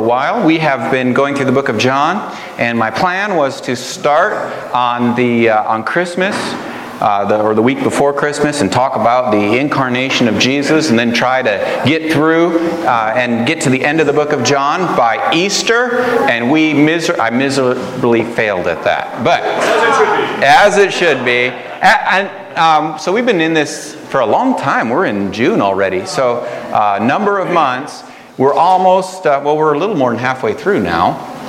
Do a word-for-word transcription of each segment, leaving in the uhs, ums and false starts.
little while. We have been going through the book of John, and my plan was to start on the uh, on Christmas, uh, the, or the week before Christmas, and talk about the incarnation of Jesus, and then try to get through uh, and get to the end of the book of John by Easter. And we miser- I miserably failed at that, but as it should be. As it should be. And um, so we've been in this for a long time. We're in June already, so a uh, number of months. We're almost, uh, well, we're a little more than halfway through now.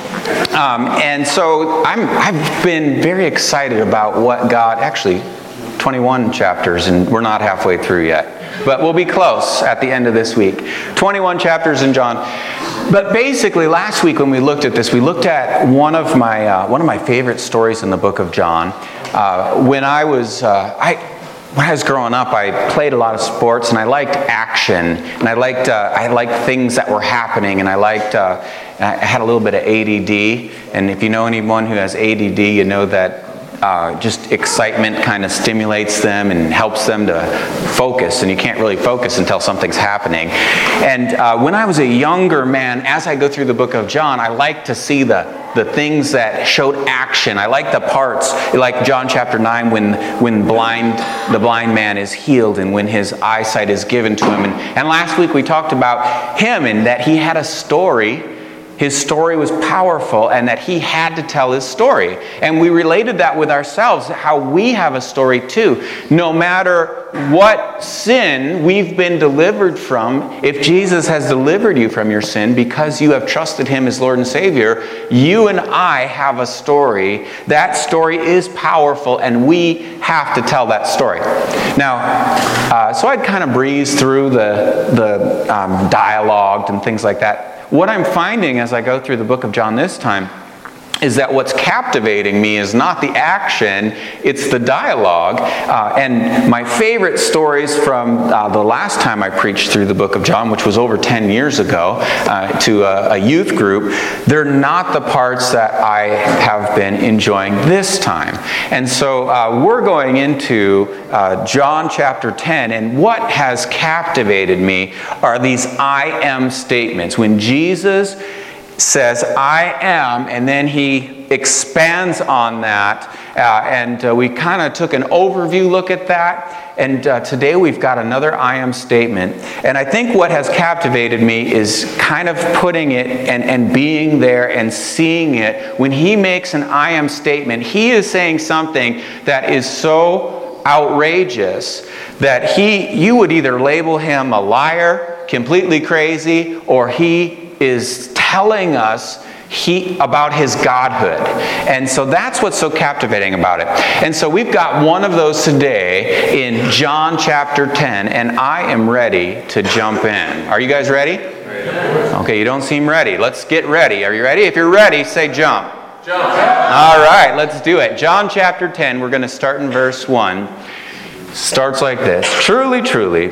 Um, and so I'm, I've been very excited about what God, actually twenty-one chapters, and we're not halfway through yet. But we'll be close at the end of this week. twenty-one chapters in John. But basically, last week when we looked at this, we looked at one of my uh, one of my favorite stories in the book of John. Uh, when I was, uh, I... When I was growing up, I played a lot of sports, and I liked action, and I liked uh, I liked things that were happening, and I liked uh, I had a little bit of A D D. And if you know anyone who has A D D, you know that uh, just excitement kind of stimulates them and helps them to focus, and you can't really focus until something's happening. And uh, when I was a younger man, as I go through the book of John, I like to see the the things that showed action. I like the parts, like John chapter nine, when when blind the blind man is healed and when his eyesight is given to him. And, and last week we talked about him and that he had a story. His story was powerful, and that he had to tell his story. And we related that with ourselves, how we have a story too. No matter what sin we've been delivered from, if Jesus has delivered you from your sin because you have trusted him as Lord and Savior, you and I have a story. That story is powerful, and we have to tell that story. Now, uh, so I'd kind of breeze through the, the um, dialogue and things like that. What I'm finding as I go through the book of John this time is that what's captivating me is not the action, it's the dialogue. Uh, and my favorite stories from uh, the last time I preached through the book of John, which was over ten years ago, uh, to a, a youth group, they're not the parts that I have been enjoying this time. And so uh, we're going into uh, John chapter ten, and what has captivated me are these I am statements. When Jesus says, I am, and then he expands on that. Uh, and uh, we kind of took an overview look at that. And uh, today we've got another I am statement. And I think what has captivated me is kind of putting it and, and being there and seeing it. When he makes an I am statement, he is saying something that is so outrageous that he, you would either label him a liar, completely crazy, or he is telling us he about his godhood. And so that's what's so captivating about it. And so we've got one of those today in John chapter ten, and I am ready to jump in. Are you guys ready? Okay, you don't seem ready. Let's get ready. Are you ready? If you're ready, say jump. Jump. All right, let's do it. John chapter ten, we're going to start in verse one. Starts like this. Truly, truly,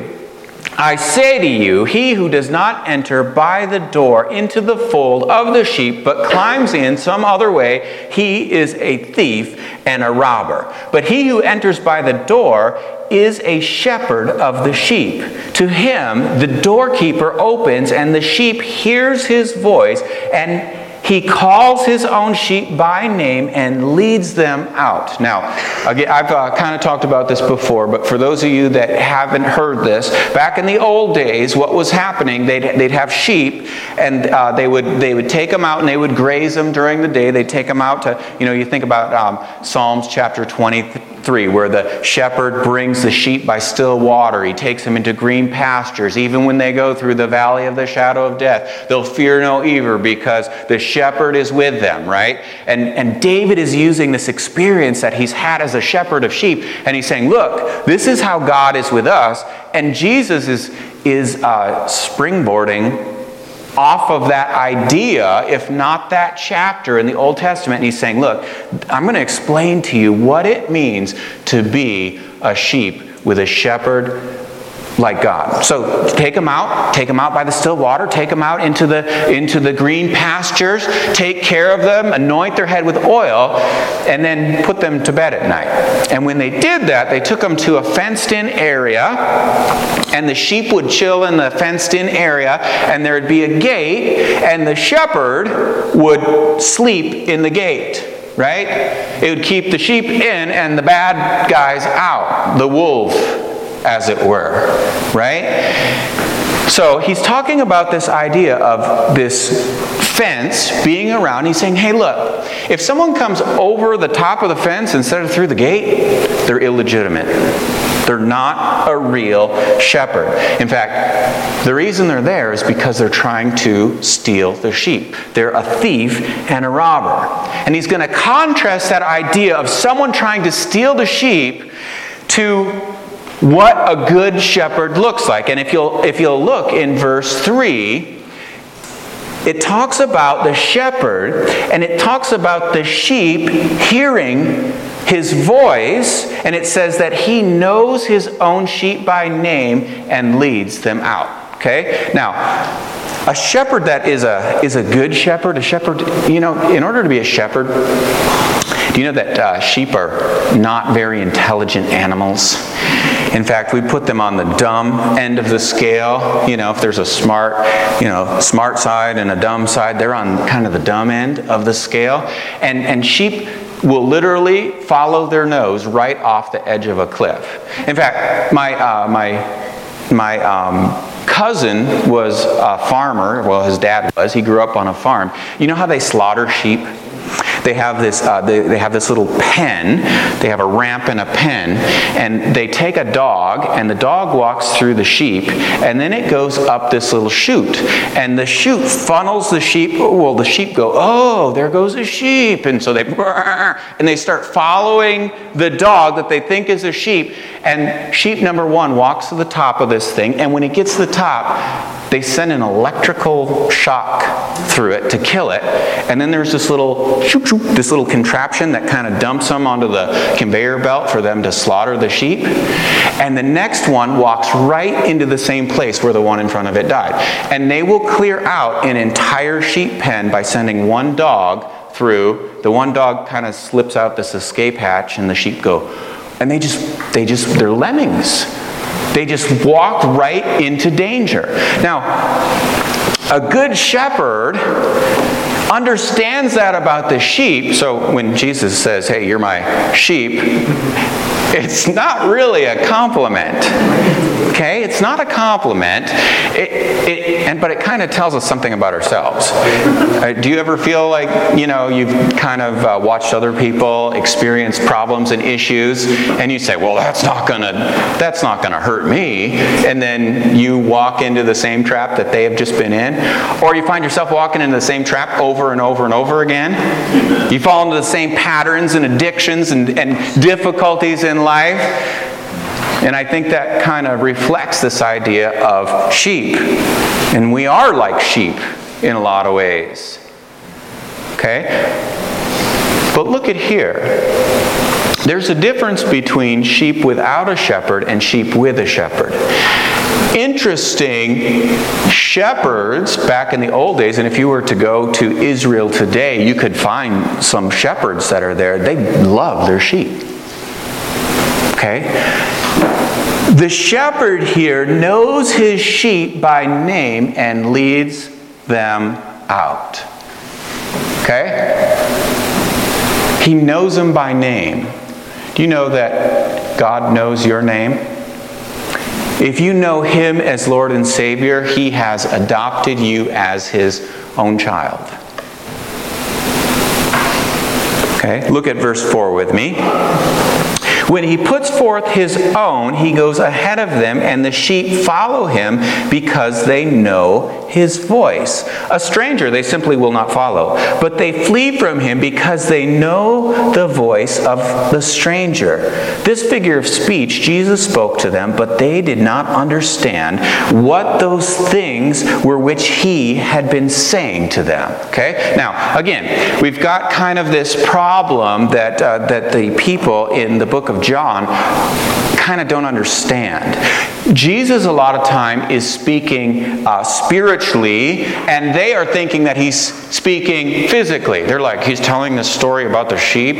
I say to you, he who does not enter by the door into the fold of the sheep, but climbs in some other way, he is a thief and a robber. But he who enters by the door is a shepherd of the sheep. To him the doorkeeper opens, and the sheep hears his voice, and he calls his own sheep by name and leads them out. Now, again, I've uh, kind of talked about this before, but for those of you that haven't heard this, back in the old days, what was happening, they'd, they'd have sheep, and uh, they would they would take them out and they would graze them during the day. They'd take them out to, you know, you think about um, Psalms chapter twenty-three, where the shepherd brings the sheep by still water. He takes them into green pastures. Even when they go through the valley of the shadow of death, they'll fear no evil because the shepherd is with them, right? And, and David is using this experience that he's had as a shepherd of sheep, and he's saying, look, this is how God is with us. And Jesus is, is uh, springboarding off of that idea, if not that chapter in the Old Testament. And he's saying, look, I'm going to explain to you what it means to be a sheep with a shepherd like God. So take them out, take them out by the still water, take them out into the into the green pastures, take care of them, anoint their head with oil, and then put them to bed at night. And when they did that, they took them to a fenced-in area, and the sheep would chill in the fenced-in area, and there would be a gate, and the shepherd would sleep in the gate. Right? It would keep the sheep in and the bad guys out, the wolf, as it were. Right? So he's talking about this idea of this fence being around. He's saying, hey, look, if someone comes over the top of the fence instead of through the gate, they're illegitimate. They're not a real shepherd. In fact, the reason they're there is because they're trying to steal the sheep. They're a thief and a robber. And he's going to contrast that idea of someone trying to steal the sheep to what a good shepherd looks like. And if you'll if you'll look in verse three, it talks about the shepherd, and it talks about the sheep hearing his voice, and it says that he knows his own sheep by name and leads them out. Okay? Now, a shepherd that is a is a good shepherd, a shepherd, you know, in order to be a shepherd, do you know that uh, sheep are not very intelligent animals? In fact, we put them on the dumb end of the scale. You know, if there's a smart, you know, smart side and a dumb side, they're on kind of the dumb end of the scale. And and sheep will literally follow their nose right off the edge of a cliff. In fact, my uh, my my um, cousin was a farmer. Well, his dad was. He grew up on a farm. You know how they slaughter sheep? They have this. Uh, they, they have this little pen. They have a ramp and a pen, and they take a dog, and the dog walks through the sheep, and then it goes up this little chute, and the chute funnels the sheep. Well, the sheep go, oh, there goes a sheep, and so they and they start following the dog that they think is a sheep. And sheep number one walks to the top of this thing, and when it gets to the top, they send an electrical shock through it to kill it, and then there's this little shoop, shoop, this little contraption that kind of dumps them onto the conveyor belt for them to slaughter the sheep. And the next one walks right into the same place where the one in front of it died. And they will clear out an entire sheep pen by sending one dog through. The one dog kind of slips out this escape hatch, and the sheep go, and they just, they just, they're lemmings. They just walk right into danger. Now, a good shepherd understands that about the sheep. So when Jesus says, hey, you're my sheep, it's not really a compliment. Okay? It's not a compliment. It, it, and, but it kind of tells us something about ourselves. Uh, do you ever feel like, you know, you've kind of uh, watched other people experience problems and issues, and you say, well, that's not gonna, that's not gonna hurt me, and then you walk into the same trap that they have just been in? Or you find yourself walking into the same trap over and over and over again? You fall into the same patterns and addictions and, and difficulties in life. And I think that kind of reflects this idea of sheep. And we are like sheep in a lot of ways. Okay? But look at here. There's a difference between sheep without a shepherd and sheep with a shepherd. Interesting, shepherds back in the old days, and if you were to go to Israel today, you could find some shepherds that are there. They love their sheep. Okay? The shepherd here knows his sheep by name and leads them out. Okay? He knows them by name. Do you know that God knows your name? If you know Him as Lord and Savior, He has adopted you as His own child. Okay? Look at verse four with me. When He puts forth His own, He goes ahead of them, and the sheep follow Him because they know His voice. A stranger they simply will not follow, but they flee from Him because they know the voice of the stranger. This figure of speech Jesus spoke to them, but they did not understand what those things were which He had been saying to them. Okay? Now, again, we've got kind of this problem that uh, that the people in the book of John kind of don't understand. Jesus a lot of time is speaking uh, spiritually, and they are thinking that he's speaking physically. They're like, he's telling this story about the sheep.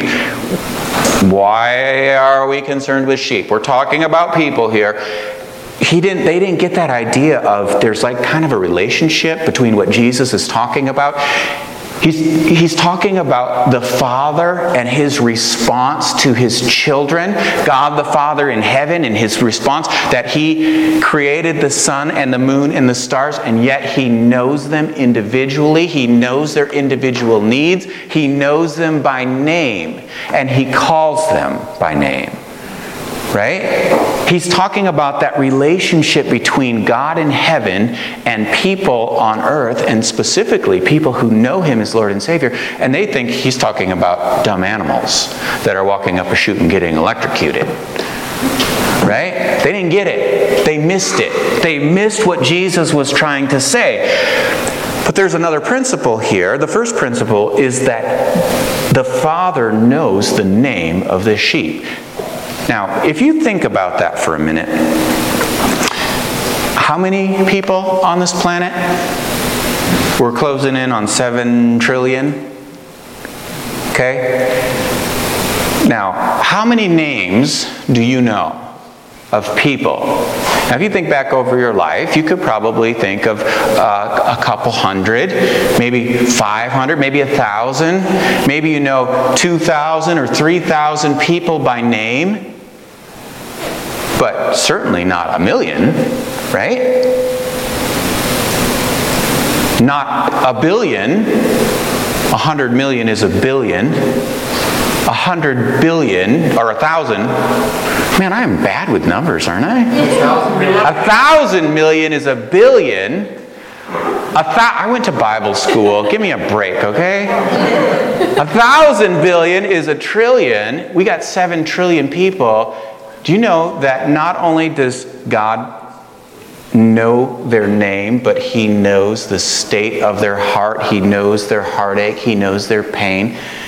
Why are we concerned with sheep? We're talking about people here. He didn't, they didn't get that idea of there's like kind of a relationship between what Jesus is talking about. He's, he's talking about the Father and His response to His children. God the Father in heaven and His response that He created the sun and the moon and the stars, and yet He knows them individually. He knows their individual needs. He knows them by name, and He calls them by name. Right? He's talking about that relationship between God in heaven and people on earth, and specifically people who know Him as Lord and Savior, and they think He's talking about dumb animals that are walking up a chute and getting electrocuted. Right? They didn't get it. They missed it. They missed what Jesus was trying to say. But there's another principle here. The first principle is that the Father knows the name of the sheep. Now, if you think about that for a minute, how many people on this planet? We're closing in on seven trillion. Okay? Now, how many names do you know of people? Now, if you think back over your life, you could probably think of uh, a couple hundred, maybe five hundred, maybe a thousand. Maybe you know two thousand or three thousand people by name. But certainly not a million, right? Not a billion. A hundred million is a billion. A hundred billion, or a thousand. Man, I am bad with numbers, aren't I? A thousand million is a billion. A th- I went to Bible school. Give me a break, okay? A thousand billion is a trillion. We got seven trillion people. Do you know that not only does God know their name, but He knows the state of their heart. He knows their heartache. He knows their pain.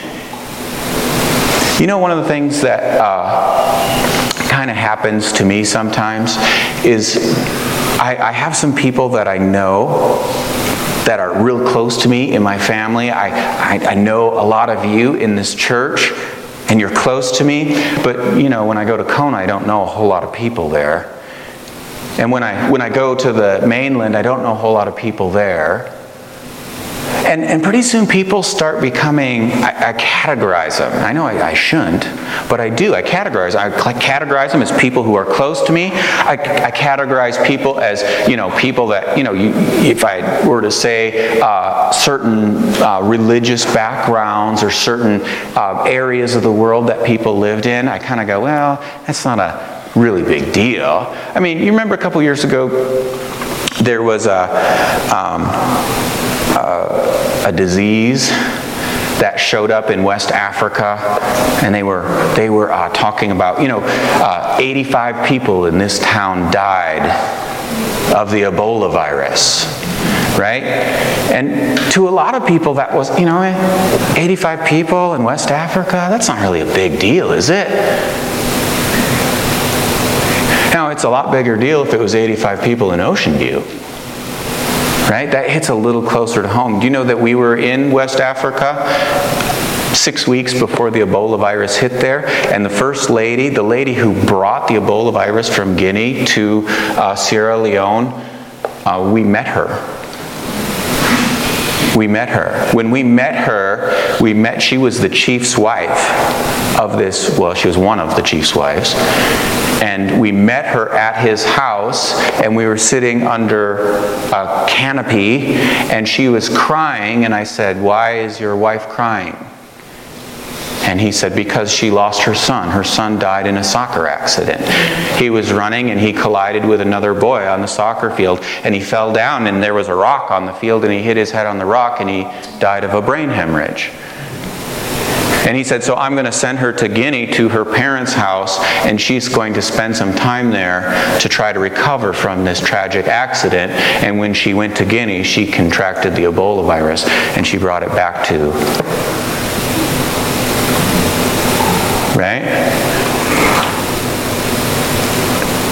You know, one of the things that uh, kind of happens to me sometimes is I, I have some people that I know that are real close to me in my family. I, I, I know a lot of you in this church, and you're close to me, but you know, when I go to Kona, I don't know a whole lot of people there. And when I when I go to the mainland, I don't know a whole lot of people there. And and pretty soon people start becoming, I, I categorize them. I know I, I shouldn't, but I do. I categorize. I categorize them as people who are close to me. I, I categorize people as, you know, people that, you know, you, if I were to say uh, certain uh, religious backgrounds or certain uh, areas of the world that people lived in, I kind of go, well, that's not a really big deal. I mean, you remember a couple years ago, there was a... Um, Uh, a disease that showed up in West Africa, and they were they were uh, talking about, you know, uh, eighty-five people in this town died of the Ebola virus, right? And to a lot of people that was, you know, eighty-five people in West Africa, that's not really a big deal, is it? Now, it's a lot bigger deal if it was eighty-five people in Ocean View. Right? That hits a little closer to home. Do you know that we were in West Africa six weeks before the Ebola virus hit there? And the first lady, the lady who brought the Ebola virus from Guinea to uh, Sierra Leone, uh, we met her. We met her. When we met her, we met, she was the chief's wife of this, well, she was one of the chief's wives. And we met her at his house, and we were sitting under a canopy, and she was crying, and I said, "Why is your wife crying?" And he said, "Because she lost her son. Her son died in a soccer accident. He was running, and he collided with another boy on the soccer field, and he fell down, and there was a rock on the field, and he hit his head on the rock, and he died of a brain hemorrhage." And he said, "So I'm going to send her to Guinea to her parents' house, and she's going to spend some time there to try to recover from this tragic accident. And when she went to Guinea, she contracted the Ebola virus, and she brought it back to..." Right?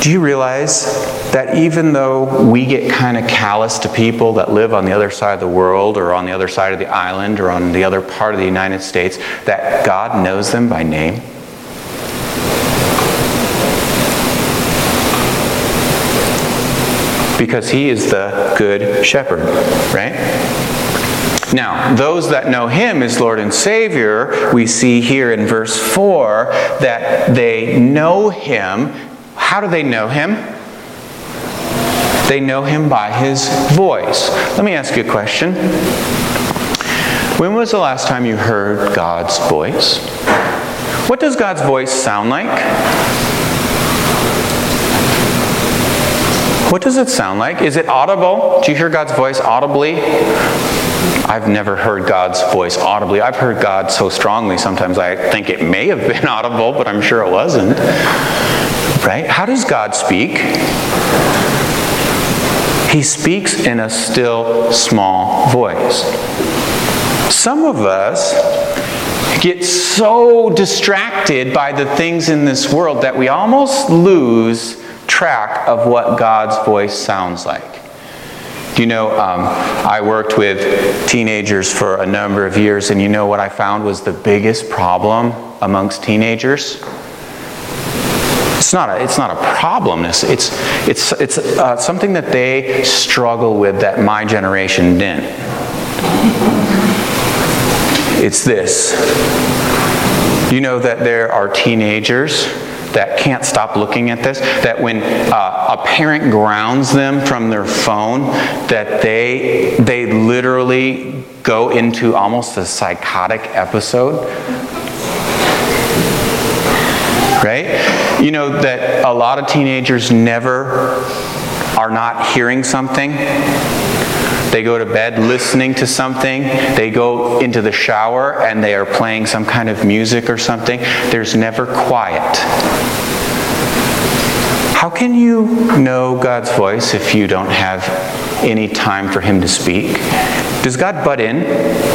Do you realize that even though we get kind of callous to people that live on the other side of the world or on the other side of the island or on the other part of the United States, that God knows them by name? Because He is the Good Shepherd, right? Now, those that know Him as Lord and Savior, we see here in verse four that they know Him. How do they know Him? They know Him by His voice. Let me ask you a question. When was the last time you heard God's voice? What does God's voice sound like? What does it sound like? Is it audible? Do you hear God's voice audibly? I've never heard God's voice audibly. I've heard God so strongly sometimes I think it may have been audible, but I'm sure it wasn't. Right? How does God speak? He speaks in a still, small voice. Some of us get so distracted by the things in this world that we almost lose track of what God's voice sounds like. Do you know, um, I worked with teenagers for a number of years, and you know what I found was the biggest problem amongst teenagers? It's not a, it's not a problem. It's, it's, it's, it's uh, something that they struggle with that my generation didn't. It's this. You know that there are teenagers that can't stop looking at this, that when uh, a parent grounds them from their phone, that they they literally go into almost a psychotic episode. Right? You know that a lot of teenagers never are not hearing something. They go to bed listening to something. They go into the shower and they are playing some kind of music or something. There's never quiet. How can you know God's voice if you don't have any time for Him to speak? Does God butt in?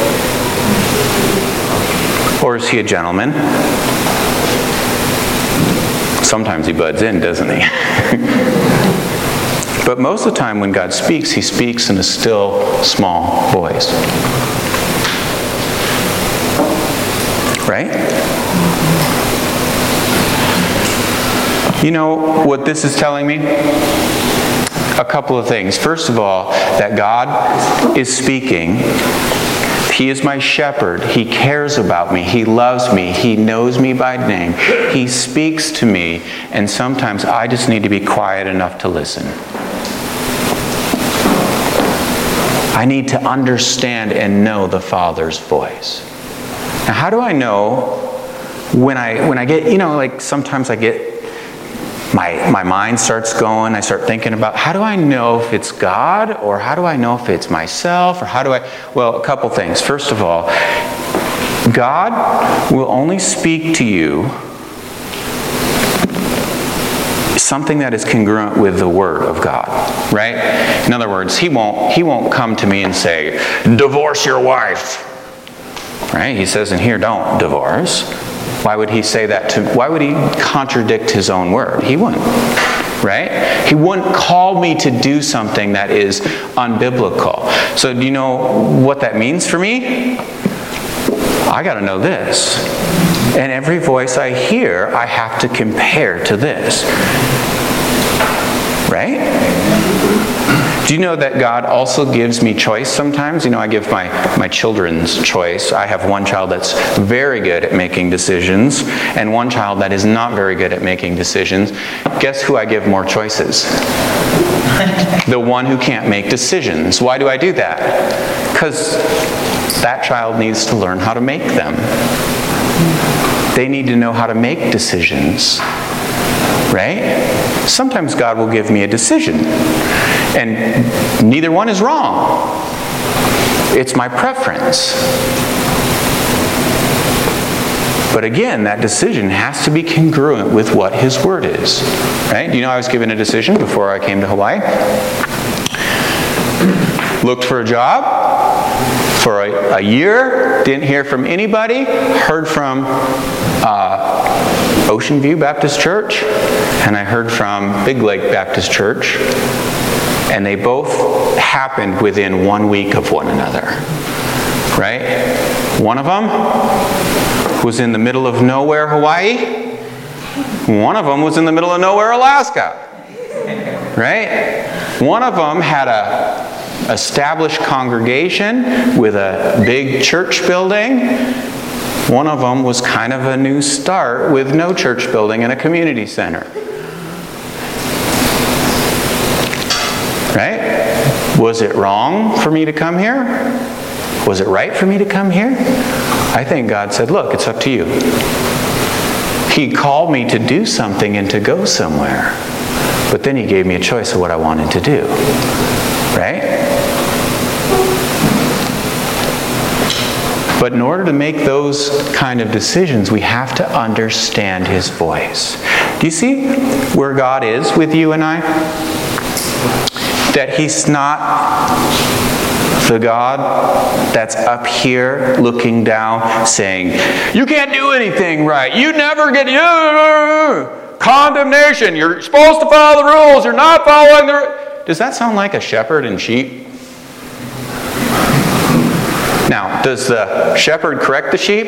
Or is He a gentleman? Sometimes He butts in, doesn't He? But most of the time when God speaks, He speaks in a still, small voice. Right? You know what this is telling me? A couple of things. First of all, that God is speaking. He is my shepherd. He cares about me. He loves me. He knows me by name. He speaks to me. And sometimes I just need to be quiet enough to listen. I need to understand and know the Father's voice. Now, how do I know when I when I get, you know, like sometimes I get, my my mind starts going, I start thinking about, how do I know if it's God, or how do I know if it's myself, or how do I, well, a couple things. First of all, God will only speak to you something that is congruent with the Word of God, right? In other words, He won't He won't come to me and say, divorce your wife, right? He says in here, don't divorce. Why would He say that to, why would He contradict His own Word? He wouldn't, right? He wouldn't call me to do something that is unbiblical. So do you know what that means for me? I got to know this. And every voice I hear, I have to compare to this. Right? Do you know that God also gives me choice sometimes? You know, I give my, my children's choice. I have one child that's very good at making decisions and one child that is not very good at making decisions. Guess who I give more choices? The one who can't make decisions. Why do I do that? Because that child needs to learn how to make them. They need to know how to make decisions. Right? Sometimes God will give me a decision. And neither one is wrong. It's my preference. But again, that decision has to be congruent with what His Word is. Right? You know, I was given a decision before I came to Hawaii. Looked for a job for for a, a year, didn't hear from anybody. Heard from uh, Ocean View Baptist Church, and I heard from Big Lake Baptist Church. And they both happened within one week of one another. Right? One of them was in the middle of nowhere, Hawaii. One of them was in the middle of nowhere, Alaska. Right? One of them had a established congregation with a big church building. One of them was kind of a new start with no church building and a community center. Right? Was it wrong for me to come here? Was it right for me to come here? I think God said, look, it's up to you. He called me to do something and to go somewhere. But then He gave me a choice of what I wanted to do. Right? But in order to make those kind of decisions, we have to understand His voice. Do you see where God is with you and I? That He's not the God that's up here looking down saying, you can't do anything right. You never get you. Condemnation. You're supposed to follow the rules. You're not following the... Does that sound like a shepherd and sheep? Now, does the shepherd correct the sheep?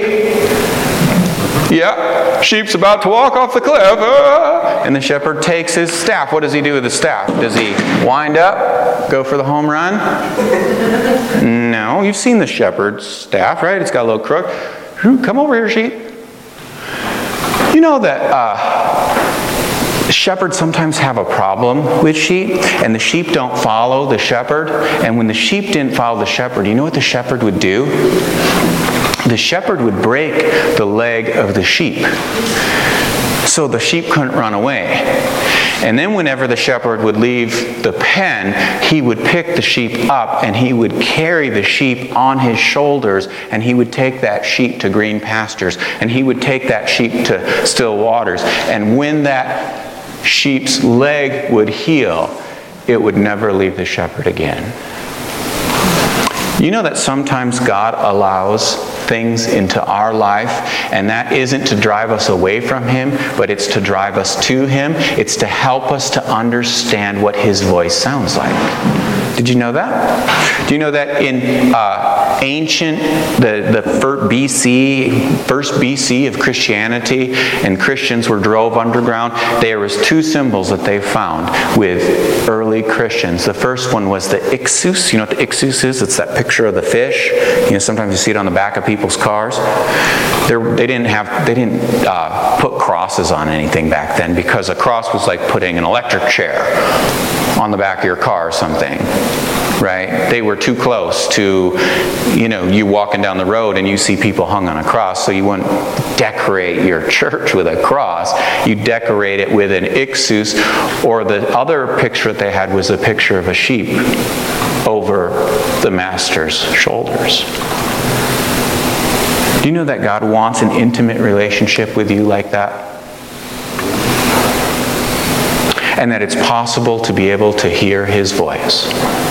Yeah, sheep's about to walk off the cliff. Uh, and the shepherd takes his staff. What does he do with the staff? Does he wind up, go for the home run? No, you've seen the shepherd's staff, right? It's got a little crook. Come over here, sheep. You know that uh, shepherds sometimes have a problem with sheep, and the sheep don't follow the shepherd. And when the sheep didn't follow the shepherd, you know what the shepherd would do? The shepherd would break the leg of the sheep, so the sheep couldn't run away. And then whenever the shepherd would leave the pen, he would pick the sheep up and he would carry the sheep on his shoulders, and he would take that sheep to green pastures, and he would take that sheep to still waters. And when that sheep's leg would heal, it would never leave the shepherd again. You know that sometimes God allows things into our life, and that isn't to drive us away from Him, but it's to drive us to Him. It's to help us to understand what His voice sounds like. Did you know that? Do you know that in uh, ancient, the, the first B C, first B C of Christianity, and Christians were drove underground, there was two symbols that they found with early Christians. The first one was the Ixus. You know what the Ixus is? It's that picture of the fish. You know, sometimes you see it on the back of people's cars. They're, they didn't have, they didn't uh, put crosses on anything back then, because a cross was like putting an electric chair on the back of your car or something. Right? They were too close to, you know, you walking down the road and you see people hung on a cross, so you wouldn't decorate your church with a cross. You decorate it with an ixus, or the other picture that they had was a picture of a sheep over the master's shoulders. Do you know that God wants an intimate relationship with you like that? And that it's possible to be able to hear His voice.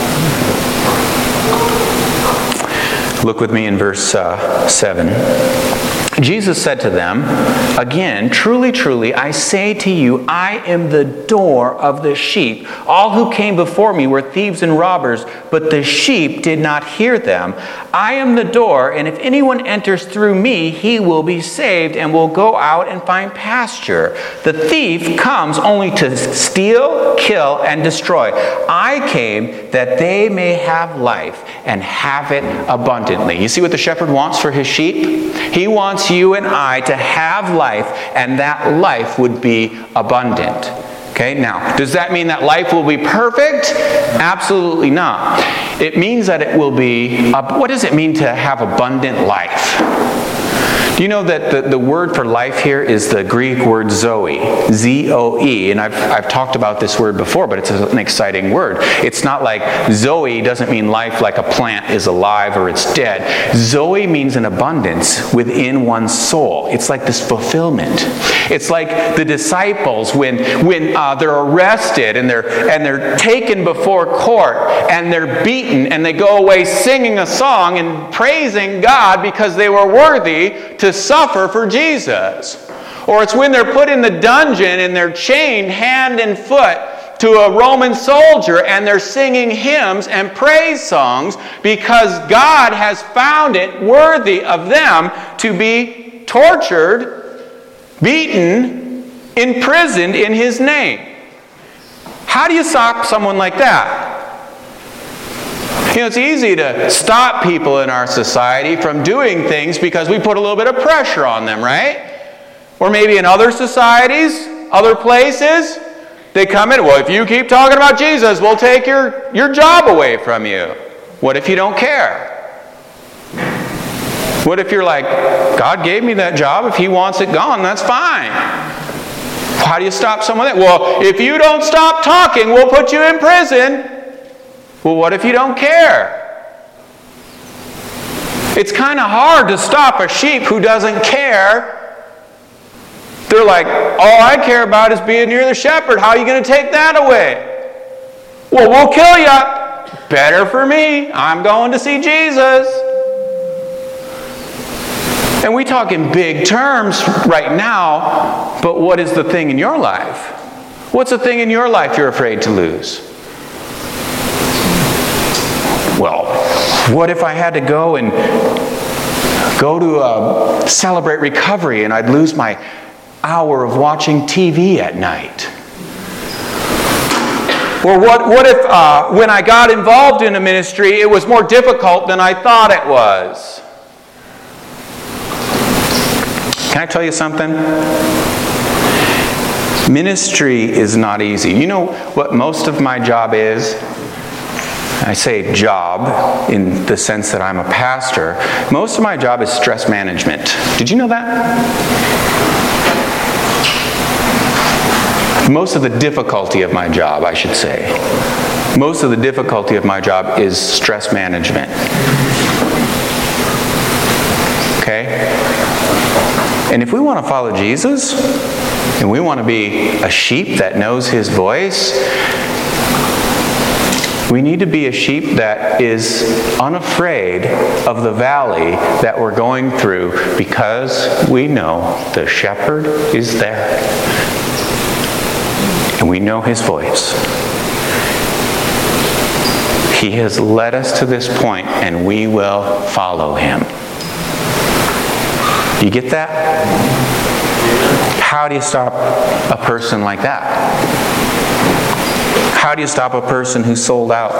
Look with me in verse uh, seven. Jesus said to them, again, truly, truly, I say to you, I am the door of the sheep. All who came before me were thieves and robbers, but the sheep did not hear them. I am the door, and if anyone enters through me, he will be saved and will go out and find pasture. The thief comes only to steal, kill, and destroy. I came that they may have life and have it abundantly. You see what the shepherd wants for his sheep? He wants you and I to have life, and that life would be abundant. Okay, now, does that mean that life will be perfect? Absolutely not. It means that it will be, uh, what does it mean to have abundant life? Do you know that the, the word for life here is the Greek word zoe, Z O E, and I've, I've talked about this word before, but it's an exciting word. It's not like zoe doesn't mean life like a plant is alive or it's dead. Zoe means an abundance within one's soul. It's like this fulfillment. It's like the disciples when, when uh, they're arrested and they're, and they're taken before court and they're beaten and they go away singing a song and praising God because they were worthy to suffer for Jesus. Or it's when they're put in the dungeon and they're chained hand and foot to a Roman soldier and they're singing hymns and praise songs because God has found it worthy of them to be tortured, beaten, imprisoned in His name. How do you stop someone like that? You know, it's easy to stop people in our society from doing things because we put a little bit of pressure on them, right? Or maybe in other societies, other places, they come in, well, if you keep talking about Jesus, we'll take your, your job away from you. What if you don't care? What if you're like, God gave me that job. If He wants it gone, that's fine. How do you stop someone that? Well, if you don't stop talking, we'll put you in prison. Well, what if you don't care? It's kind of hard to stop a sheep who doesn't care. They're like, all I care about is being near the shepherd. How are you going to take that away? Well, we'll kill you. Better for me. I'm going to see Jesus. And we talk in big terms right now, but what is the thing in your life? What's the thing in your life you're afraid to lose? Well, what if I had to go and go to uh, Celebrate Recovery and I'd lose my hour of watching T V at night? Or what, what if uh, when I got involved in a ministry, it was more difficult than I thought it was? Can I tell you something? Ministry is not easy. You know what most of my job is? I say job in the sense that I'm a pastor. Most of my job is stress management. Did you know that? Most of the difficulty of my job, I should say. Most of the difficulty of my job is stress management. Okay? And if we want to follow Jesus, and we want to be a sheep that knows His voice, we need to be a sheep that is unafraid of the valley that we're going through because we know the shepherd is there. And we know His voice. He has led us to this point, and we will follow Him. You get that? How do you stop a person like that? How do you stop a person who's sold out?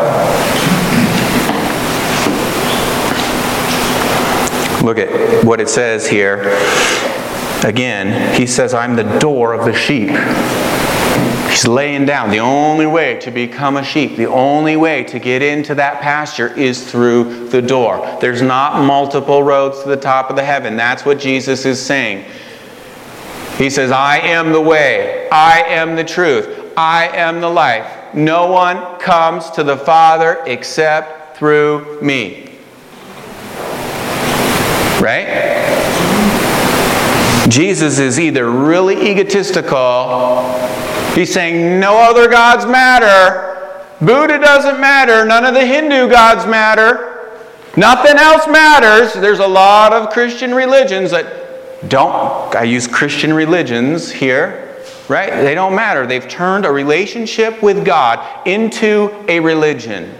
Look at what it says here. Again, He says, I'm the door of the sheep. He's laying down. The only way to become a sheep, the only way to get into that pasture is through the door. There's not multiple roads to the top of the heaven. That's what Jesus is saying. He says, I am the way. I am the truth. I am the life. No one comes to the Father except through me. Right? Jesus is either really egotistical. He's saying no other gods matter. Buddha doesn't matter. None of the Hindu gods matter. Nothing else matters. There's a lot of Christian religions that don't, I use Christian religions here, right? They don't matter. They've turned a relationship with God into a religion.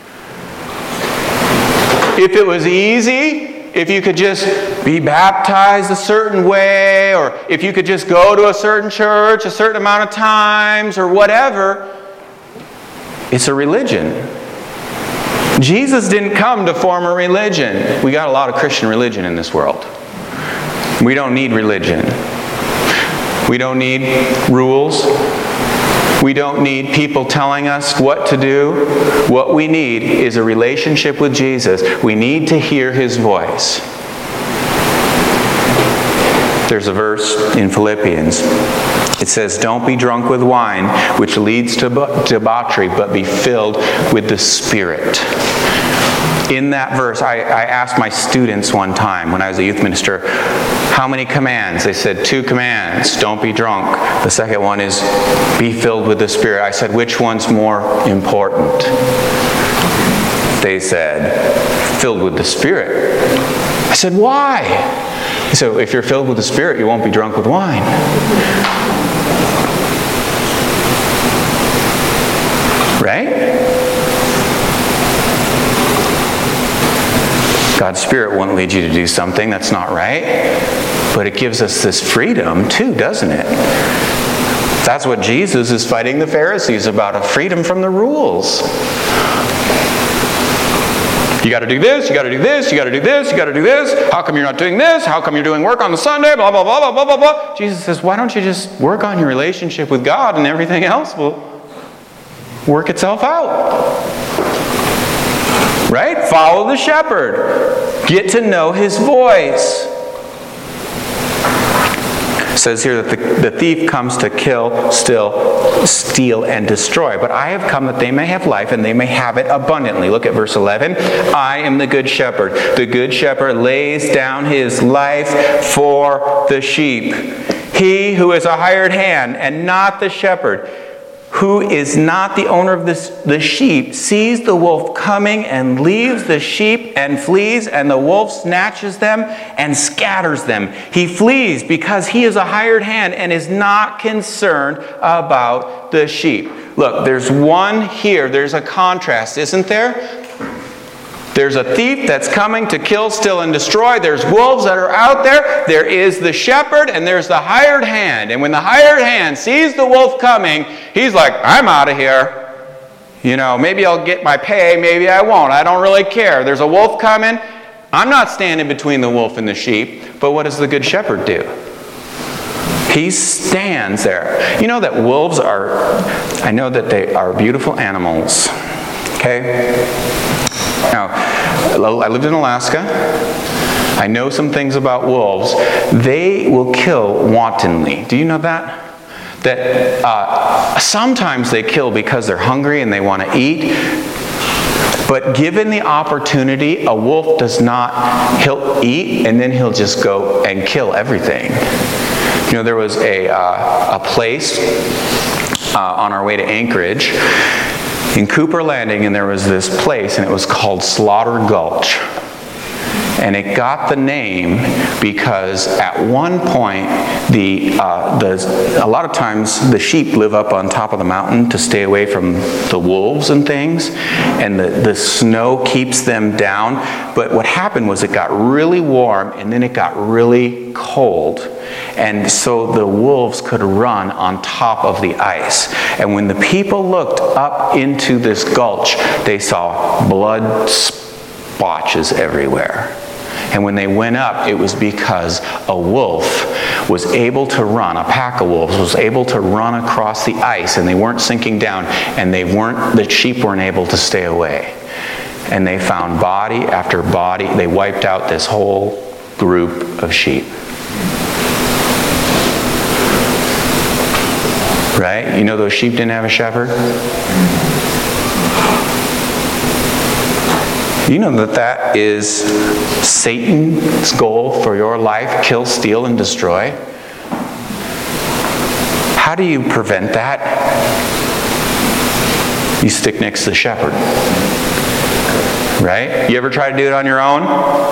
If it was easy, if you could just be baptized a certain way, or if you could just go to a certain church a certain amount of times, or whatever, it's a religion. Jesus didn't come to form a religion. We got a lot of Christian religion in this world. We don't need religion. We don't need rules. We don't need people telling us what to do. What we need is a relationship with Jesus. We need to hear His voice. There's a verse in Philippians. It says, don't be drunk with wine, which leads to debauchery, but be filled with the Spirit. in that verse, I, I asked my students one time when I was a youth minister, how many commands? They said, two commands. Don't be drunk. The second one is, be filled with the Spirit. I said, which one's more important? They said, filled with the Spirit. I said, why? So if you're filled with the Spirit, you won't be drunk with wine. Right? God's Spirit won't lead you to do something that's not right. But it gives us this freedom too, doesn't it? That's what Jesus is fighting the Pharisees about, a freedom from the rules. You got to do this, you got to do this, you got to do this, you got to do this. How come you're not doing this? How come you're doing work on the Sunday? Blah, blah, blah, blah, blah, blah, blah. Jesus says, why don't you just work on your relationship with God and everything else will work itself out. Right? Follow the shepherd. Get to know his voice. It says here that the, the thief comes to kill, still, steal, and destroy. But I have come that they may have life and they may have it abundantly. Look at verse eleven. I am the good shepherd. The good shepherd lays down his life for the sheep. He who is a hired hand and not the shepherd, who is not the owner of this, the sheep, sees the wolf coming and leaves the sheep and flees, and the wolf snatches them and scatters them. He flees because he is a hired hand and is not concerned about the sheep. Look, there's one here. There's a contrast, isn't there? There's a thief that's coming to kill, steal, and destroy. There's wolves that are out there. There is the shepherd, and there's the hired hand. And when the hired hand sees the wolf coming, he's like, I'm out of here. You know, maybe I'll get my pay, maybe I won't. I don't really care. There's a wolf coming. I'm not standing between the wolf and the sheep. But what does the good shepherd do? He stands there. You know that wolves are, I know that they are beautiful animals. Okay? Now, I lived in Alaska. I know some things about wolves. They will kill wantonly. Do you know that? That uh, sometimes they kill because they're hungry and they want to eat. But given the opportunity, a wolf does not, he'll eat and then he'll just go and kill everything. You know, there was a, uh, a place uh, on our way to Anchorage in Cooper Landing, and there was this place, and it was called Slaughter Gulch. And it got the name because at one point, the, uh, the a lot of times the sheep live up on top of the mountain to stay away from the wolves and things, and the, the snow keeps them down. But what happened was it got really warm, and then it got really cold. And so the wolves could run on top of the ice. And when the people looked up into this gulch, they saw blood splotches everywhere. And when they went up, it was because a wolf was able to run, a pack of wolves was able to run across the ice, and they weren't sinking down, and they weren't, the sheep weren't able to stay away. And they found body after body. They wiped out this whole group of sheep. Right? You know those sheep didn't have a shepherd? You know that that is Satan's goal for your life, kill, steal, and destroy. How do you prevent that? You stick next to the shepherd. Right? You ever try to do it on your own?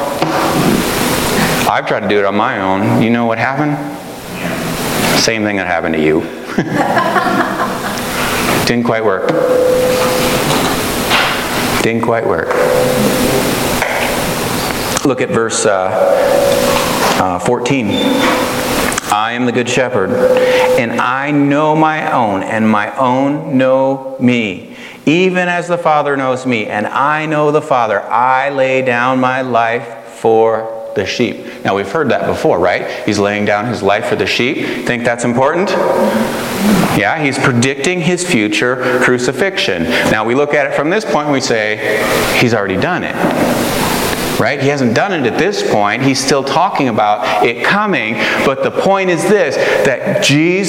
I've tried to do it on my own. You know what happened? Same thing that happened to you. Didn't quite work. Didn't quite work. Look at verse uh, uh, fourteen. I am the good shepherd, and I know my own, and my own know me, even as the Father knows me, and I know the Father. I lay down my life for the sheep. Now we've heard that before, right? He's laying down his life for the sheep. Think that's important? Yeah, he's predicting his future crucifixion. Now we look at it from this point and we say, he's already done it. Right? He hasn't done it at this point. He's still talking about it coming. But the point is this, that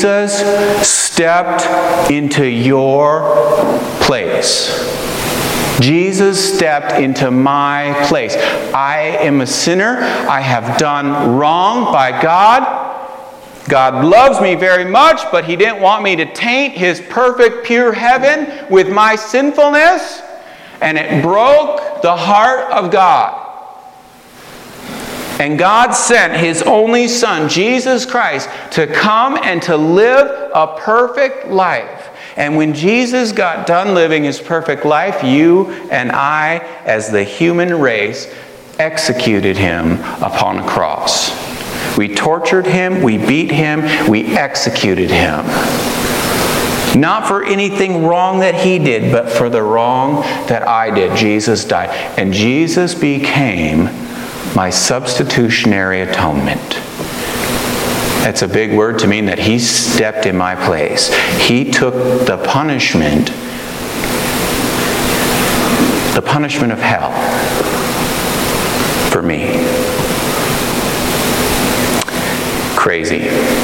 Jesus stepped into your place. Jesus stepped into my place. I am a sinner. I have done wrong by God. God loves me very much, but He didn't want me to taint His perfect, pure heaven with my sinfulness. And it broke the heart of God. And God sent His only Son, Jesus Christ, to come and to live a perfect life. And when Jesus got done living His perfect life, you and I, as the human race, executed Him upon a cross. We tortured Him, we beat Him, we executed Him. Not for anything wrong that He did, but for the wrong that I did. Jesus died. And Jesus became my substitutionary atonement. That's a big word to mean that He stepped in my place. He took the punishment, the punishment of hell for me. Crazy.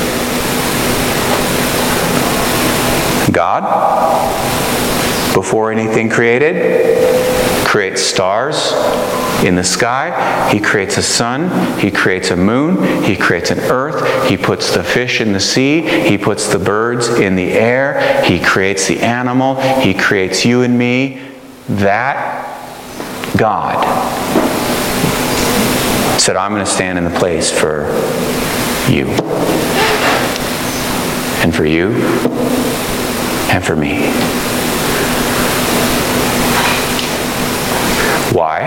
God, before anything created, creates stars in the sky. He creates a sun. He creates a moon. He creates an earth. He puts the fish in the sea. He puts the birds in the air. He creates the animal. He creates you and me. That God said, I'm going to stand in the place for you. And for you. And for me. Why?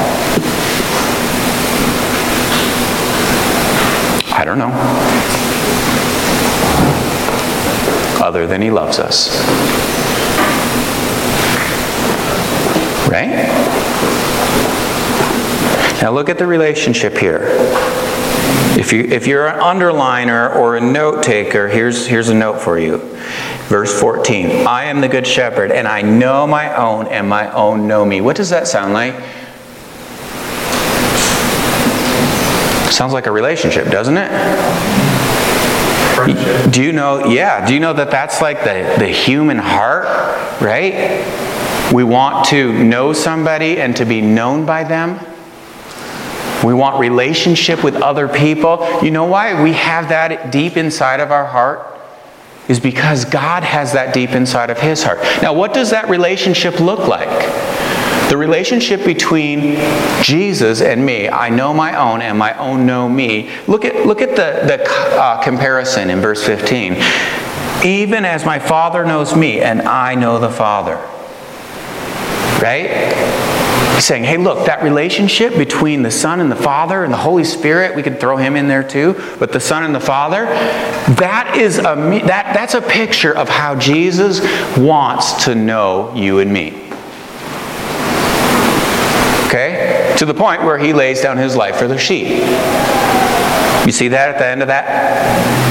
I don't know. Other than He loves us. Right? Now look at the relationship here. If you if you're an underliner or a note taker, here's here's a note for you. Verse fourteen. I am the good shepherd, and I know my own, and my own know me. What does that sound like? Sounds like a relationship, doesn't it? Friendship. Do you know, yeah, do you know that that's like the, the human heart, right? We want to know somebody and to be known by them. We want relationship with other people. You know why we have that deep inside of our heart? Is because God has that deep inside of His heart. Now, what does that relationship look like? The relationship between Jesus and me, I know my own and my own know me. Look at, look at the, the uh, comparison in verse fifteen. Even as my Father knows me and I know the Father. Right? He's saying, hey, look, that relationship between the Son and the Father and the Holy Spirit, we could throw Him in there too, but the Son and the Father, that is a that that's a picture of how Jesus wants to know you and me. Okay? To the point where He lays down His life for the sheep. You see that at the end of that?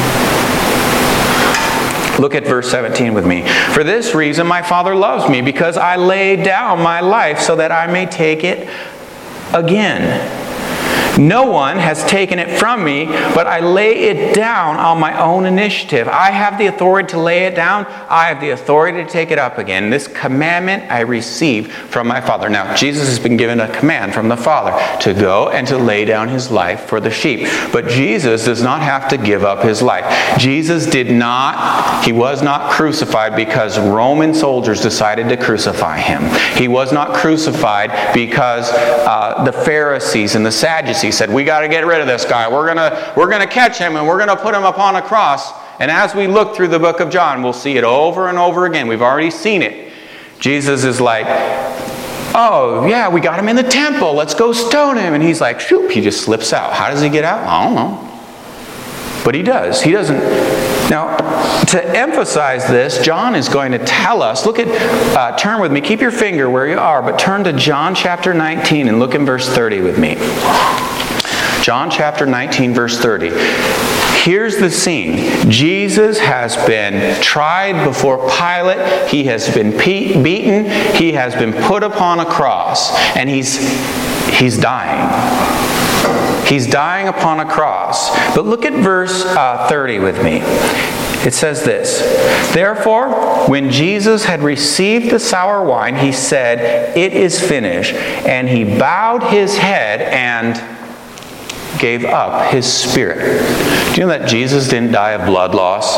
Look at verse seventeen with me. For this reason my Father loves me, because I laid down my life so that I may take it again. No one has taken it from me, but I lay it down on my own initiative. I have the authority to lay it down. I have the authority to take it up again. This commandment I received from my Father. Now, Jesus has been given a command from the Father to go and to lay down His life for the sheep. But Jesus does not have to give up His life. Jesus did not, He was not crucified because Roman soldiers decided to crucify Him. He was not crucified because uh, the Pharisees and the Sadducees said, we got to get rid of this guy. We're gonna we're gonna catch him and we're gonna put him upon a cross. And as we look through the book of John, we'll see it over and over again. We've already seen it. Jesus is like, oh yeah, we got him in the temple. Let's go stone him. And He's like, shoot, he just slips out. How does he get out? I don't know. But he does. He doesn't. Now, to emphasize this, John is going to tell us, look at, uh, turn with me, keep your finger where you are, but turn to John chapter nineteen and look in verse thirty with me. John chapter nineteen, verse thirty. Here's the scene. Jesus has been tried before Pilate. He has been pe- beaten. He has been put upon a cross. And he's, he's dying. He's dying upon a cross. But look at verse uh, thirty with me. It says this, "Therefore, when Jesus had received the sour wine, he said, 'It is finished.' And he bowed his head and gave up his spirit." Do you know that Jesus didn't die of blood loss?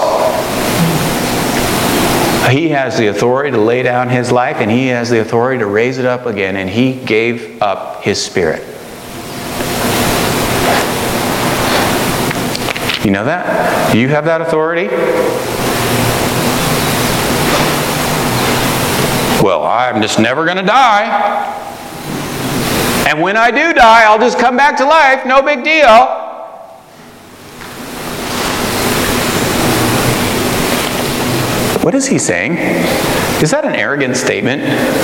He has the authority to lay down his life, and he has the authority to raise it up again, and he gave up his spirit. You know that? Do you have that authority? Well, I'm just never going to die. And when I do die, I'll just come back to life. No big deal. What is he saying? Is that an arrogant statement?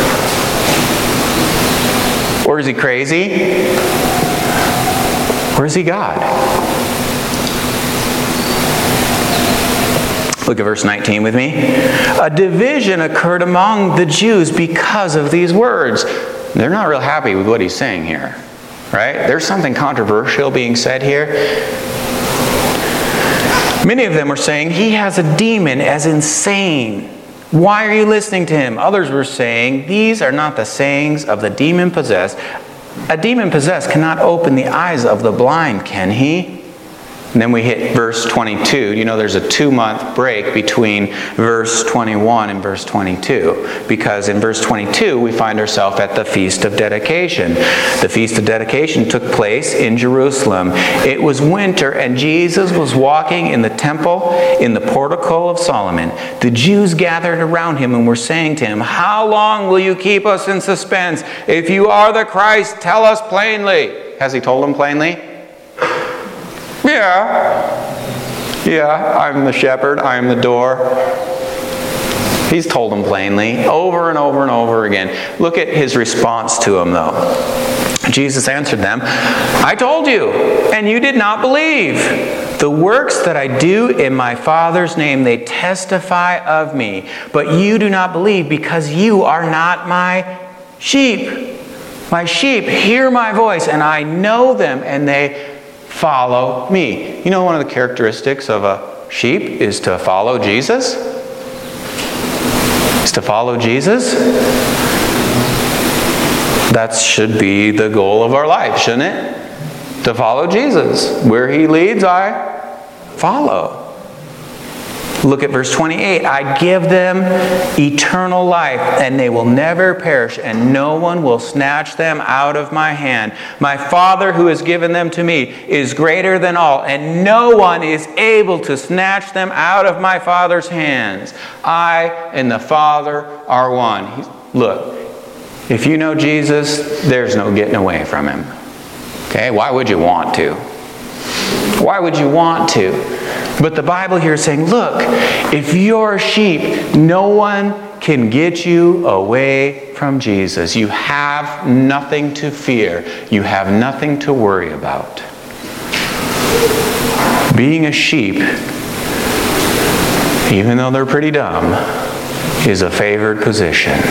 Or is he crazy? Or is he God? Look at verse nineteen with me. A division occurred among the Jews because of these words. They're not real happy with what he's saying here, right? There's something controversial being said here. Many of them were saying, he has a demon, as insane. Why are you listening to him? Others were saying, these are not the sayings of the demon-possessed. A demon-possessed cannot open the eyes of the blind, can he? And then we hit verse twenty-two. You know, there's a two-month break between verse twenty-one and verse twenty-two. Because in verse twenty-two, we find ourselves at the Feast of Dedication. The Feast of Dedication took place in Jerusalem. It was winter, and Jesus was walking in the temple in the portico of Solomon. The Jews gathered around him and were saying to him, "How long will you keep us in suspense? If you are the Christ, tell us plainly." Has he told them plainly? Yeah, yeah, I'm the shepherd, I'm the door. He's told them plainly, over and over and over again. Look at his response to them, though. Jesus answered them, "I told you, and you did not believe. The works that I do in my Father's name, they testify of me. But you do not believe because you are not my sheep. My sheep hear my voice, and I know them, and they follow me." You know, one of the characteristics of a sheep is to follow Jesus. Is to follow Jesus. That should be the goal of our life, shouldn't it? To follow Jesus. Where he leads, I follow. Look at verse twenty-eight. "I give them eternal life, and they will never perish, and no one will snatch them out of my hand. My Father who has given them to me is greater than all, and no one is able to snatch them out of my Father's hands. I and the Father are one." Look, if you know Jesus, there's no getting away from him. Okay? Why would you want to? Why would you want to? But the Bible here is saying, look, if you're a sheep, no one can get you away from Jesus. You have nothing to fear. You have nothing to worry about. Being a sheep, even though they're pretty dumb, is a favored position.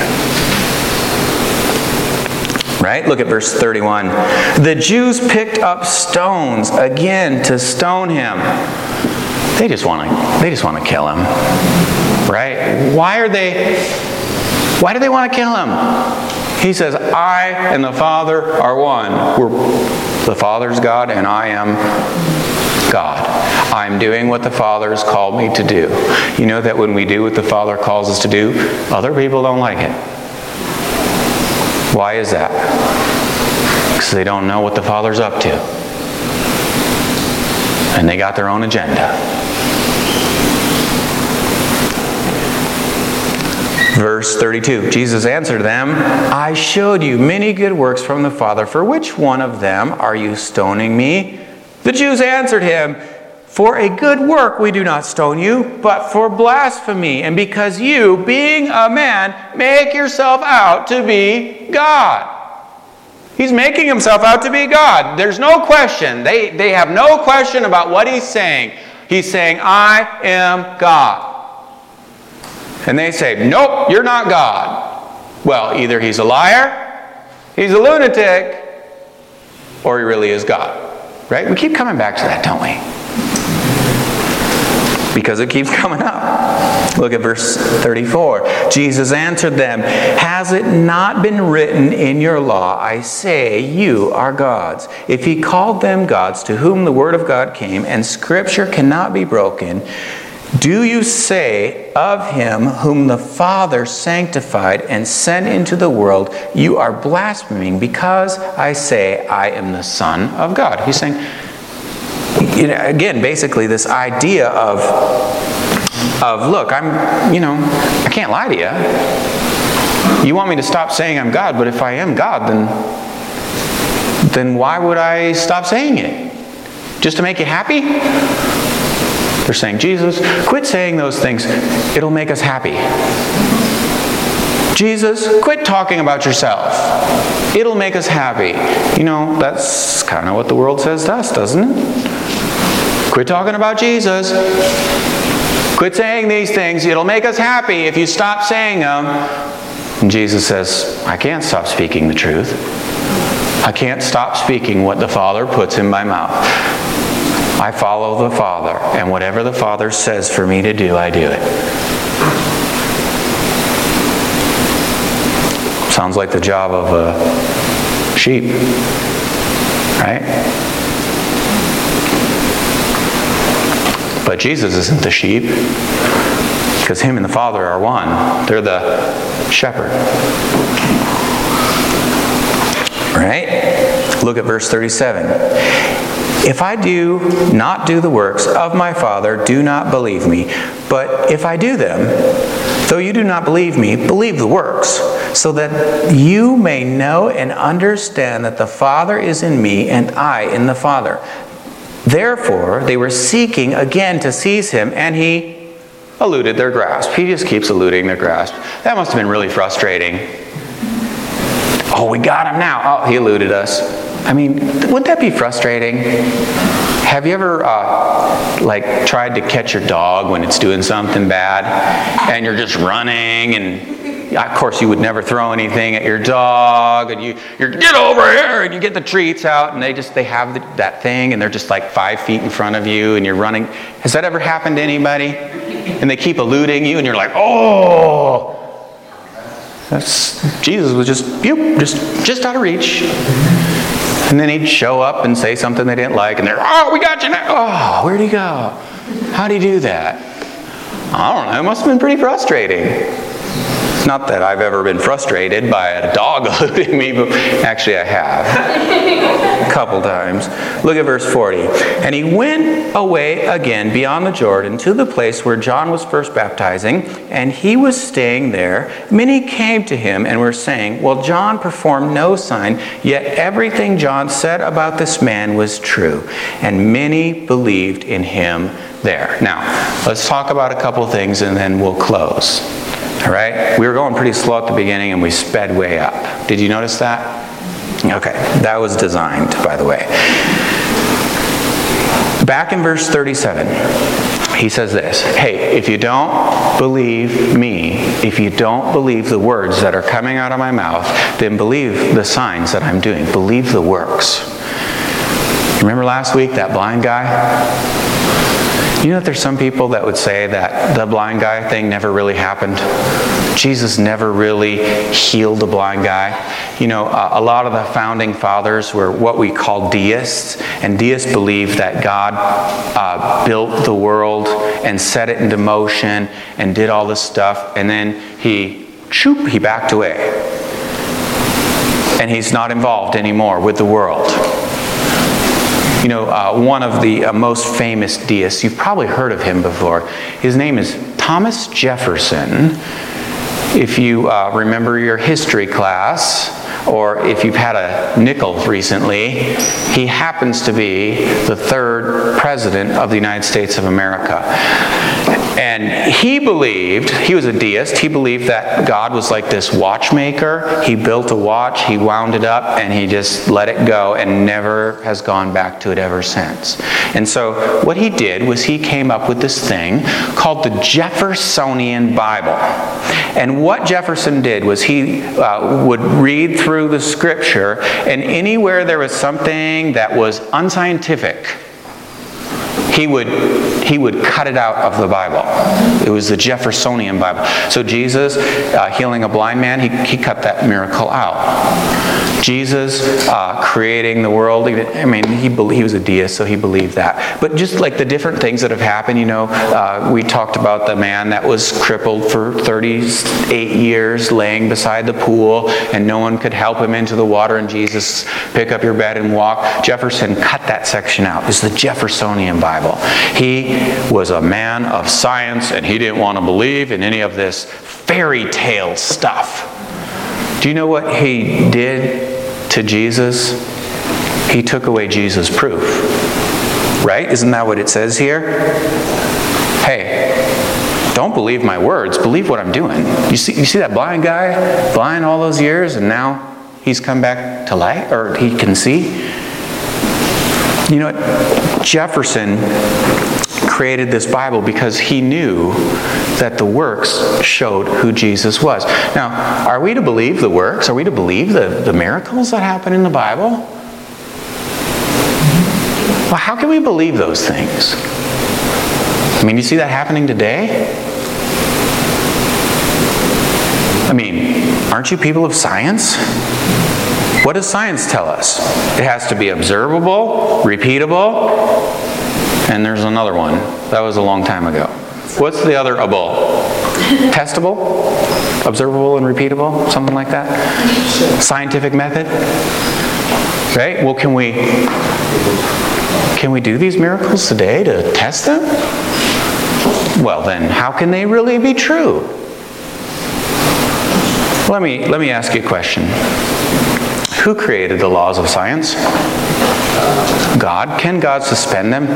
Right? Look at verse thirty-one. "The Jews picked up stones again to stone him." They just want to they just want to kill him. Right? Why are they Why do they want to kill him? He says, "I and the Father are one." We're, the Father's God and I am God. I'm doing what the Father has called me to do. You know that when we do what the Father calls us to do, other people don't like it. Why is that? Because they don't know what the Father's up to. And they got their own agenda. Verse thirty-two, Jesus answered them, "I showed you many good works from the Father. For which one of them are you stoning me?" The Jews answered him, "For a good work we do not stone you, but for blasphemy, and because you, being a man, make yourself out to be God." He's making himself out to be God. There's no question. They, they have no question about what he's saying. He's saying, "I am God." And they say, "Nope, you're not God." Well, either he's a liar, he's a lunatic, or he really is God. Right? We keep coming back to that, don't we? because it keeps coming up. Look at verse thirty-four. Jesus answered them, "Has it not been written in your law, I say, you are gods? If he called them gods to whom the word of God came, and Scripture cannot be broken, do you say of him whom the Father sanctified and sent into the world, you are blaspheming because I say I am the Son of God?" He's saying, you know, again, basically this idea of, of look, I'm, you know, I can't lie to you. You want me to stop saying I'm God, but if I am God, then, then why would I stop saying it? Just to make you happy? They're saying, Jesus, quit saying those things. It'll make us happy. Jesus, quit talking about yourself. It'll make us happy. You know, that's kind of what the world says to us, doesn't it? Quit talking about Jesus. Quit saying these things. It'll make us happy if you stop saying them. And Jesus says, I can't stop speaking the truth. I can't stop speaking what the Father puts in my mouth. I follow the Father, and whatever the Father says for me to do, I do it. Sounds like the job of a sheep, right? But Jesus isn't the sheep, because him and the Father are one. They're the shepherd. Right? Look at verse thirty-seven. If I do not do the works of my Father, do not believe me. But if I do them, though you do not believe me, believe the works, so that you may know and understand that the Father is in me and I in the Father. Therefore, they were seeking again to seize him, and he eluded their grasp. He just keeps eluding their grasp. That must have been really frustrating. Oh, we got him now. Oh, he eluded us. I mean, wouldn't that be frustrating? Have you ever, uh, like, tried to catch your dog when it's doing something bad, and you're just running, and of course you would never throw anything at your dog, and you you get over here, and you get the treats out, and they just they have the, that thing, and they're just like five feet in front of you, and you're running. Has that ever happened to anybody? And they keep eluding you, and you're like, oh. That's, Jesus was just, boop, just, just out of reach. And then he'd show up and say something they didn't like, and they're, oh, we got you now. Oh, where'd he go? How'd he do that? I don't know. It must have been pretty frustrating. Not that I've ever been frustrated by a dog eluding me, but actually I have. A couple times. Look at verse forty. And he went away again beyond the Jordan to the place where John was first baptizing, and he was staying there. Many came to him and were saying, well, John performed no sign, yet everything John said about this man was true. And many believed in him there. Now, let's talk about a couple things and then we'll close. All right? We were going pretty slow at the beginning and we sped way up. Did you notice that? Okay. That was designed, by the way. Back in verse thirty-seven, he says this. Hey, if you don't believe me, if you don't believe the words that are coming out of my mouth, then believe the signs that I'm doing. Believe the works. Remember last week, that blind guy? You know that there's some people that would say that the blind guy thing never really happened. Jesus never really healed the blind guy. You know, uh, a lot of the founding fathers were what we call deists, and deists believe that God uh, built the world and set it into motion and did all this stuff, and then he, choop, he backed away. And he's not involved anymore with the world. You know, uh, one of the uh, most famous deists, you've probably heard of him before. His name is Thomas Jefferson. If you uh, remember your history class, or if you've had a nickel recently, he happens to be the third president of the United States of America. And he believed, he was a deist, he believed that God was like this watchmaker. He built a watch, he wound it up, and he just let it go and never has gone back to it ever since. And so what he did was he came up with this thing called the Jeffersonian Bible. And what Jefferson did was he uh, would read through the scripture, and anywhere there was something that was unscientific, he would he would cut it out of the Bible. It was the Jeffersonian Bible. So Jesus uh, healing a blind man, he, he cut that miracle out. Jesus uh, creating the world, I mean, he, he was a deist, so he believed that. But just like the different things that have happened, you know, uh, we talked about the man that was crippled for thirty-eight years laying beside the pool, and no one could help him into the water, and Jesus, pick up your bed and walk. Jefferson cut that section out. It's the Jeffersonian Bible. He was a man of science, and he didn't want to believe in any of this fairy tale stuff. Do you know what he did to Jesus? He took away Jesus' proof. Right? Isn't that what it says here? Hey, don't believe my words. Believe what I'm doing. You see, you see that blind guy, blind all those years, and now he's come back to light, or he can see? You know what? Jefferson created this Bible because he knew that the works showed who Jesus was. Now, are we to believe the works? Are we to believe the, the miracles that happen in the Bible? Well, how can we believe those things? I mean, you see that happening today? I mean, aren't you people of science? What does science tell us? It has to be observable, repeatable, and there's another one. That was a long time ago. What's the other able? Testable? Observable and repeatable? Something like that? Scientific method? Right? Well, can we can we do these miracles today to test them? Well, then, how can they really be true? Let me let me ask you a question. Who created the laws of science? God. Can God suspend them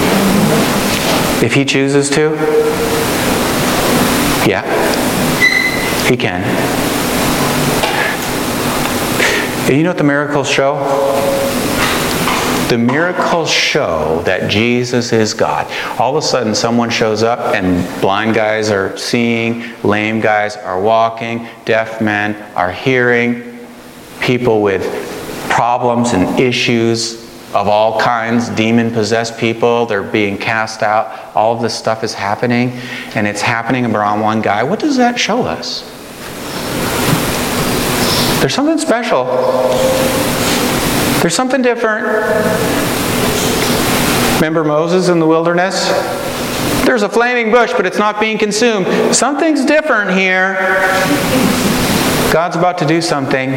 if He chooses to? Yeah, He can. And you know what the miracles show? The miracles show that Jesus is God. All of a sudden someone shows up and blind guys are seeing, lame guys are walking, deaf men are hearing, people with problems and issues of all kinds, demon-possessed people, they're being cast out. All of this stuff is happening, and it's happening around one guy. What does that show us? There's something special. There's something different. Remember Moses in the wilderness? There's a flaming bush, but it's not being consumed. Something's different here. God's about to do something.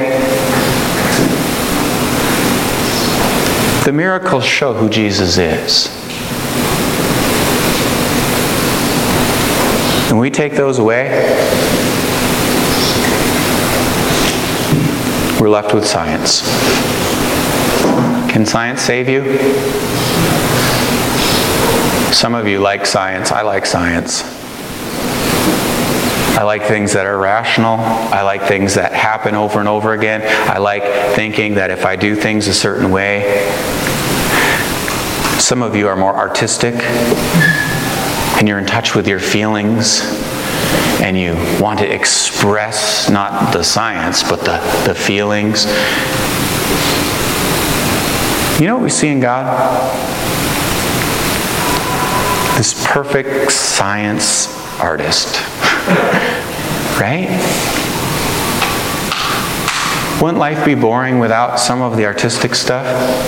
The miracles show who Jesus is. And we take those away, we're left with science. Can science save you? Some of you like science. I like science. I like things that are rational. I like things that happen over and over again. I like thinking that if I do things a certain way. Some of you are more artistic, and you're in touch with your feelings, and you want to express not the science, but the, the feelings. You know what we see in God? This perfect science artist. Right? Wouldn't life be boring without some of the artistic stuff?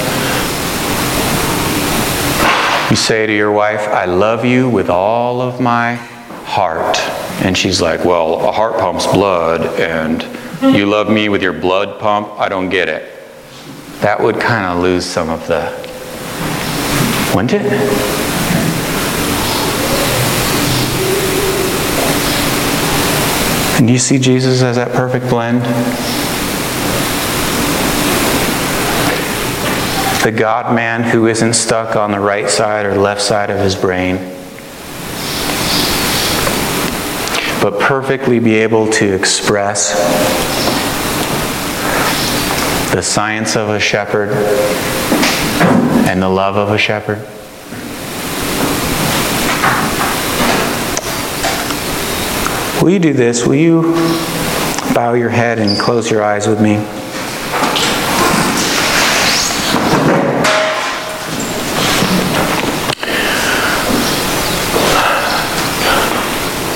You say to your wife, I love you with all of my heart. And she's like, well, a heart pumps blood, and you love me with your blood pump? I don't get it. That would kind of lose some of the... Wouldn't it? And do you see Jesus as that perfect blend? The God-man who isn't stuck on the right side or left side of his brain, but perfectly be able to express the science of a shepherd and the love of a shepherd. Will you do this? Will you bow your head and close your eyes with me?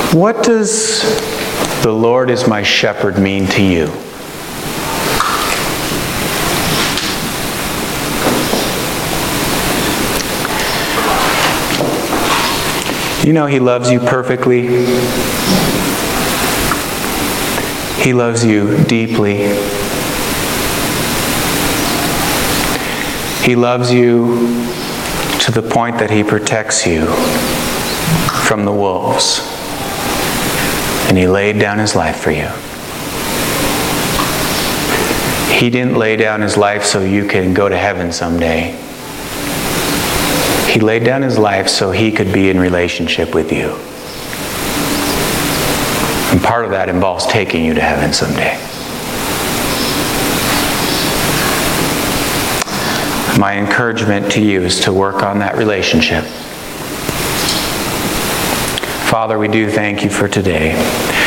What does the Lord is my shepherd mean to you? You know He loves you perfectly. He loves you deeply. He loves you to the point that He protects you from the wolves. And He laid down His life for you. He didn't lay down His life so you can go to heaven someday. He laid down His life so He could be in relationship with you. And part of that involves taking you to heaven someday. My encouragement to you is to work on that relationship. Father, we do thank you for today.